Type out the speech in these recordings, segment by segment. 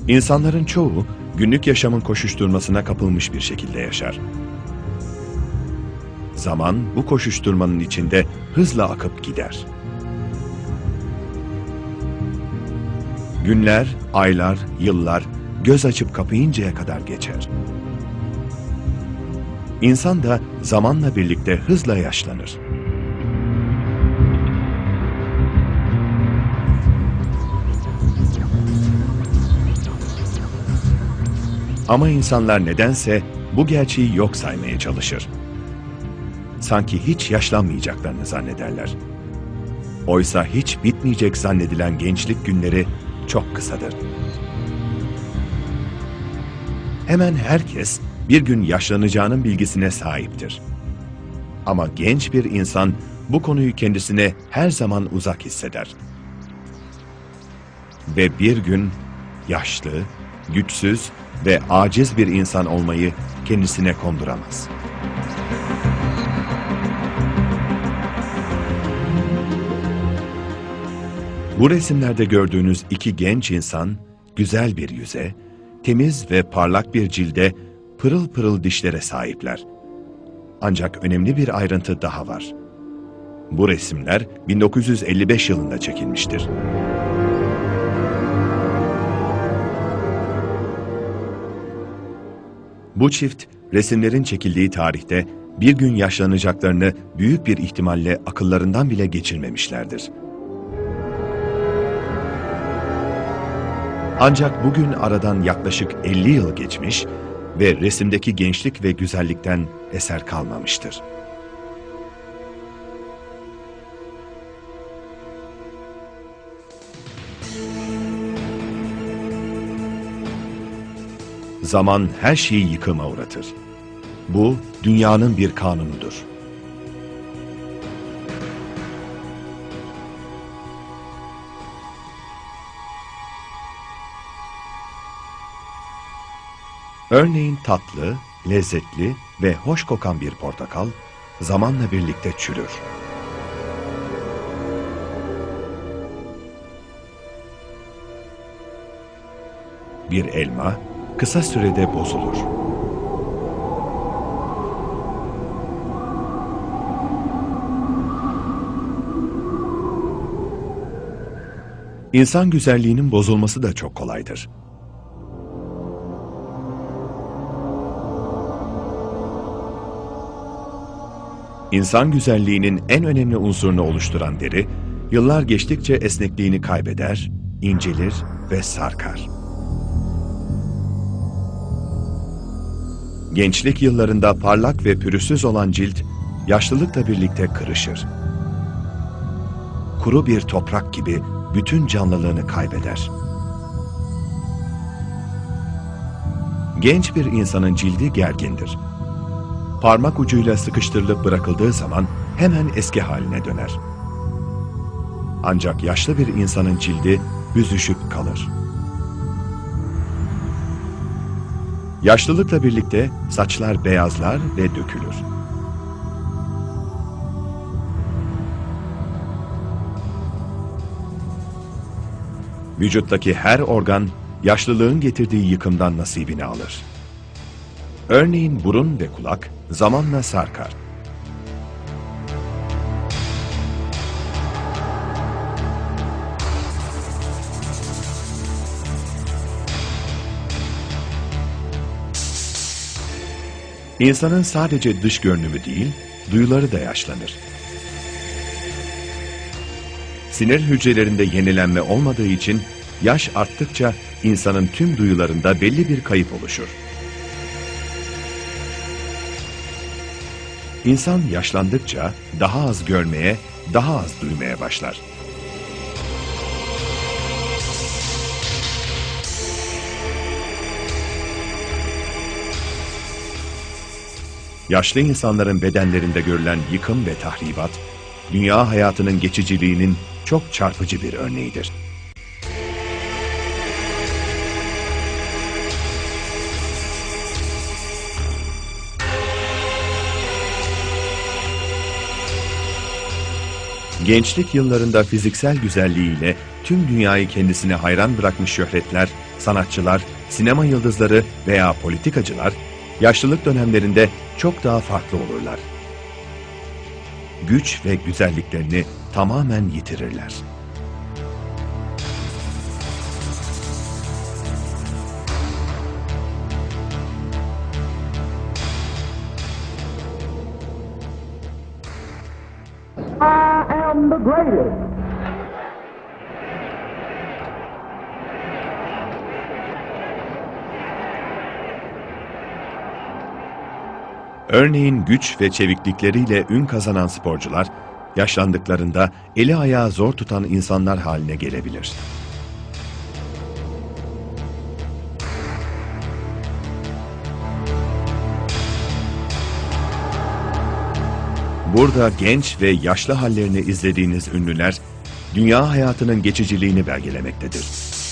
İnsanların çoğu günlük yaşamın koşuşturmasına kapılmış bir şekilde yaşar. Zaman bu koşuşturmanın içinde hızla akıp gider. Günler, aylar, yıllar göz açıp kapayıncaya kadar geçer. İnsan da zamanla birlikte hızla yaşlanır. Ama insanlar nedense bu gerçeği yok saymaya çalışır. Sanki hiç yaşlanmayacaklarını zannederler. Oysa hiç bitmeyecek zannedilen gençlik günleri çok kısadır. Hemen herkes bir gün yaşlanacağının bilgisine sahiptir. Ama genç bir insan bu konuyu kendisine her zaman uzak hisseder. Ve bir gün yaşlı, güçsüz ve aciz bir insan olmayı kendisine konduramaz. Bu resimlerde gördüğünüz iki genç insan, güzel bir yüze, temiz ve parlak bir cilde, pırıl pırıl dişlere sahipler. Ancak önemli bir ayrıntı daha var. Bu resimler 1955 yılında çekilmiştir. Bu çift, resimlerin çekildiği tarihte bir gün yaşlanacaklarını büyük bir ihtimalle akıllarından bile geçirmemişlerdir. Ancak bugün aradan yaklaşık 50 yıl geçmiş ve resimdeki gençlik ve güzellikten eser kalmamıştır. Zaman her şeyi yıkıma uğratır. Bu, dünyanın bir kanunudur. Örneğin tatlı, lezzetli ve hoş kokan bir portakal, zamanla birlikte çürür. Bir elma, kısa sürede bozulur. İnsan güzelliğinin bozulması da çok kolaydır. İnsan güzelliğinin en önemli unsurunu oluşturan deri, yıllar geçtikçe esnekliğini kaybeder, incelir ve sarkar. Gençlik yıllarında parlak ve pürüzsüz olan cilt, yaşlılıkla birlikte kırışır. Kuru bir toprak gibi bütün canlılığını kaybeder. Genç bir insanın cildi gergindir. Parmak ucuyla sıkıştırılıp bırakıldığı zaman hemen eski haline döner. Ancak yaşlı bir insanın cildi büzüşüp kalır. Yaşlılıkla birlikte saçlar beyazlar ve dökülür. Vücuttaki her organ yaşlılığın getirdiği yıkımdan nasibini alır. Örneğin burun ve kulak zamanla sarkar. İnsanın sadece dış görünümü değil, duyuları da yaşlanır. Sinir hücrelerinde yenilenme olmadığı için yaş arttıkça insanın tüm duyularında belli bir kayıp oluşur. İnsan yaşlandıkça daha az görmeye, daha az duymaya başlar. Yaşlı insanların bedenlerinde görülen yıkım ve tahribat, dünya hayatının geçiciliğinin çok çarpıcı bir örneğidir. Gençlik yıllarında fiziksel güzelliğiyle tüm dünyayı kendisine hayran bırakmış şöhretler sanatçılar, sinema yıldızları veya politikacılar yaşlılık dönemlerinde çok daha farklı olurlar. Güç ve güzelliklerini tamamen yitirirler. I am the greatest. Örneğin güç ve çeviklikleriyle ün kazanan sporcular, yaşlandıklarında eli ayağı zor tutan insanlar haline gelebilir. Burada genç ve yaşlı hallerini izlediğiniz ünlüler, dünya hayatının geçiciliğini belgelemektedir.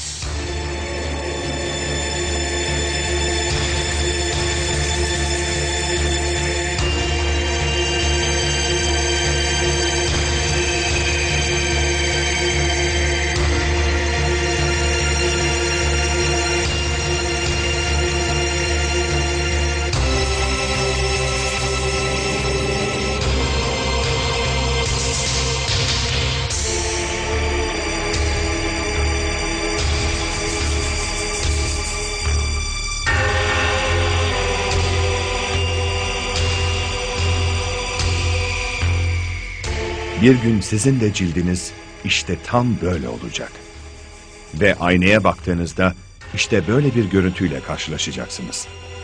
Bir gün sizin de cildiniz işte tam böyle olacak. Ve aynaya baktığınızda işte böyle bir görüntüyle karşılaşacaksınız.